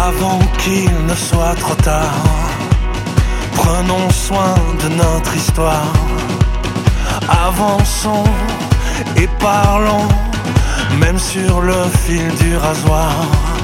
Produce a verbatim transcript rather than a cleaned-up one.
Avant qu'il ne soit trop tard, prenons soin de notre histoire. Avançons et parlons, même sur le fil du rasoir.